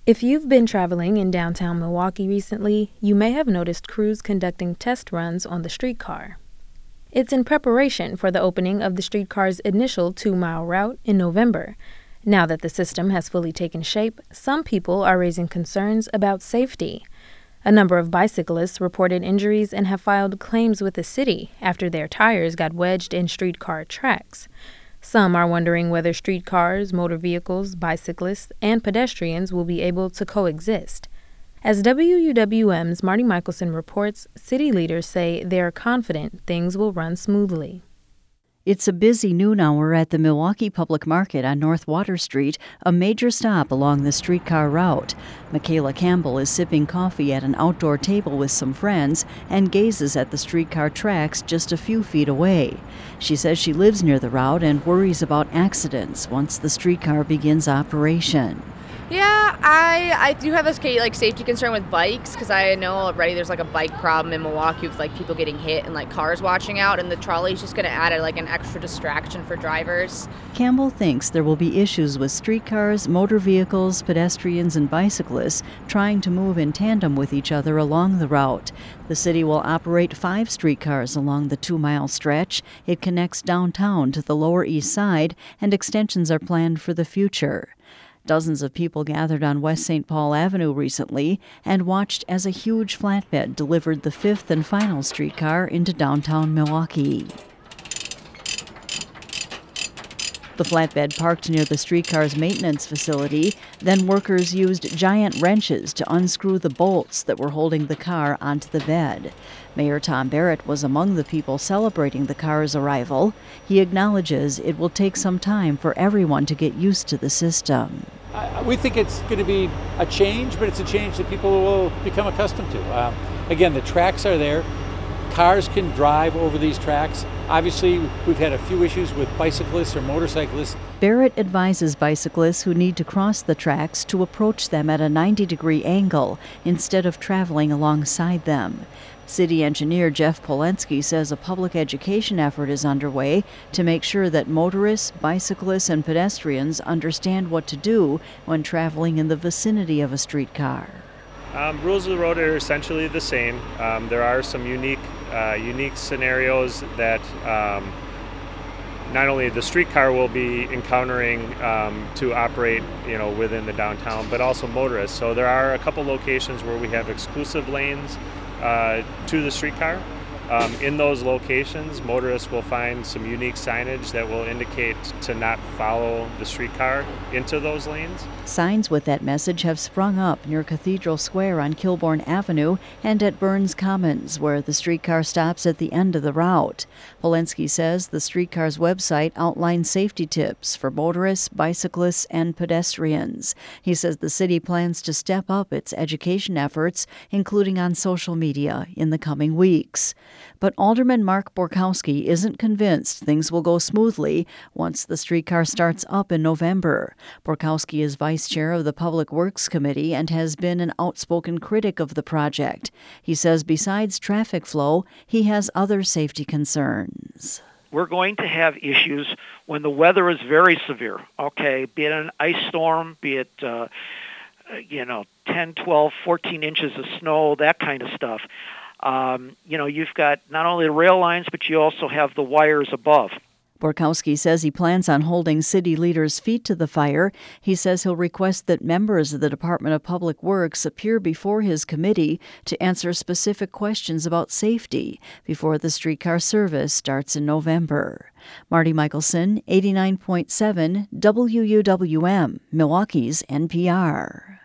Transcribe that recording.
If you've been traveling in downtown Milwaukee recently, you may have noticed crews conducting test runs on the streetcar. It's in preparation for the opening of the streetcar's initial 2-mile route in November. Now that the system has fully taken shape, some people are raising concerns about safety. A number of bicyclists reported injuries and have filed claims with the city after their tires got wedged in streetcar tracks. Some are wondering whether streetcars, motor vehicles, bicyclists, and pedestrians will be able to coexist. As WUWM's Marty Michelson reports, city leaders say they are confident things will run smoothly. It's a busy noon hour at the Milwaukee Public Market on North Water Street, a major stop along the streetcar route. Michaela Campbell is sipping coffee at an outdoor table with some friends and gazes at the streetcar tracks just a few feet away. She says she lives near the route and worries about accidents once the streetcar begins operation. Yeah, I do have a safety concern with bikes because I know already there's a bike problem in Milwaukee with people getting hit and cars watching out, and the trolley's just going to add an extra distraction for drivers. Campbell thinks there will be issues with streetcars, motor vehicles, pedestrians, and bicyclists trying to move in tandem with each other along the route. The city will operate 5 streetcars along the 2-mile stretch. It connects downtown to the Lower East Side, and extensions are planned for the future. Dozens of people gathered on West St. Paul Avenue recently and watched as a huge flatbed delivered the 5th and final streetcar into downtown Milwaukee. The flatbed parked near the streetcar's maintenance facility. Then workers used giant wrenches to unscrew the bolts that were holding the car onto the bed. Mayor Tom Barrett was among the people celebrating the car's arrival. He acknowledges it will take some time for everyone to get used to the system. We think it's going to be a change, but it's a change that people will become accustomed to. Again, the tracks are there. Cars can drive over these tracks. Obviously, we've had a few issues with bicyclists or motorcyclists. Barrett advises bicyclists who need to cross the tracks to approach them at a 90-degree angle instead of traveling alongside them. City engineer Jeff Polensky says a public education effort is underway to make sure that motorists, bicyclists, and pedestrians understand what to do when traveling in the vicinity of a streetcar. Rules of the road are essentially the same. There are some unique scenarios that not only the streetcar will be encountering to operate, within the downtown, but also motorists. So there are a couple locations where we have exclusive lanes to the streetcar. In those locations, motorists will find some unique signage that will indicate to not follow the streetcar into those lanes. Signs with that message have sprung up near Cathedral Square on Kilbourne Avenue and at Burns Commons, where the streetcar stops at the end of the route. Polensky says the streetcar's website outlines safety tips for motorists, bicyclists, and pedestrians. He says the city plans to step up its education efforts, including on social media, in the coming weeks. But Alderman Mark Borkowski isn't convinced things will go smoothly once the streetcar starts up in November. Borkowski is vice chair of the Public Works Committee and has been an outspoken critic of the project. He says besides traffic flow, he has other safety concerns. We're going to have issues when the weather is very severe, be it an ice storm, be it 10, 12, 14 inches of snow, that kind of stuff. You've got not only the rail lines, but you also have the wires above. Borkowski says he plans on holding city leaders' feet to the fire. He says he'll request that members of the Department of Public Works appear before his committee to answer specific questions about safety before the streetcar service starts in November. Marty Michelson, 89.7 WUWM, Milwaukee's NPR.